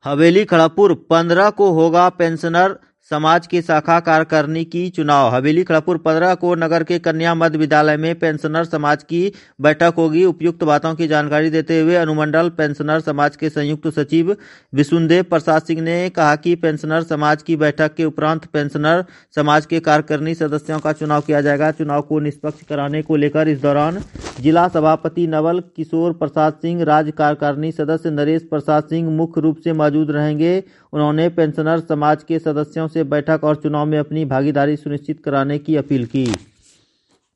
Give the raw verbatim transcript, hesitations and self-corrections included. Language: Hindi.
हवेली खड़गपुर पंद्रह को होगा पेंशनर समाज की शाखा कार्यकारिणी की चुनाव। हवेली खड़गपुर पंद्रह को नगर के कन्या मध्य विद्यालय में पेंशनर समाज की बैठक होगी। उपयुक्त बातों की जानकारी देते हुए अनुमंडल पेंशनर समाज के संयुक्त सचिव विशुनदेव प्रसाद सिंह ने कहा कि पेंशनर समाज की बैठक के उपरांत पेंशनर समाज के कार्यकारिणी सदस्यों का चुनाव किया जाएगा। चुनाव को निष्पक्ष कराने को लेकर इस दौरान जिला सभापति नवल किशोर प्रसाद सिंह, राज्य कार्यकारिणी सदस्य नरेश प्रसाद सिंह मुख्य रूप से मौजूद रहेंगे। उन्होंने पेंशनर समाज के सदस्यों से बैठक और चुनाव में अपनी भागीदारी सुनिश्चित कराने की अपील की।